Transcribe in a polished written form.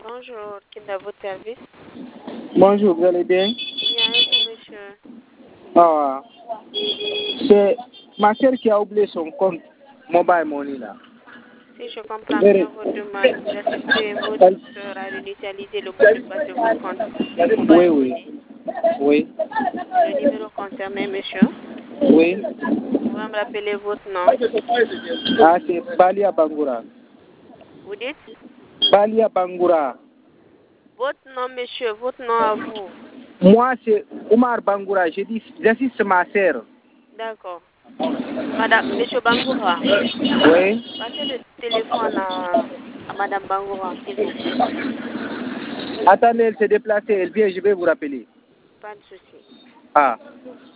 Bonjour, quel est votre service? Bonjour, vous allez bien? Bien, et vous, monsieur? Ah, c'est ma soeur qui a oublié son compte Mobile Money là. Si je comprends bien votre demande, vous assistez votre soeur à initialiser le mot de passe de votre compte Mobile Money. Oui. Le numéro concerné, monsieur? Oui. Vous pouvez me rappeler votre nom? Ah, c'est Balia Bangoura. Vous dites? Balia Bangoura. Votre nom, monsieur, votre nom à vous. Moi, c'est Omar Bangoura. J'assiste ma soeur. D'accord. Madame, monsieur Bangoura. Oui. Passez le téléphone à Madame Bangoura, s'il vous plaît. Attendez, elle s'est déplacée. Elle vient, je vais vous rappeler. Pas de souci. Ah.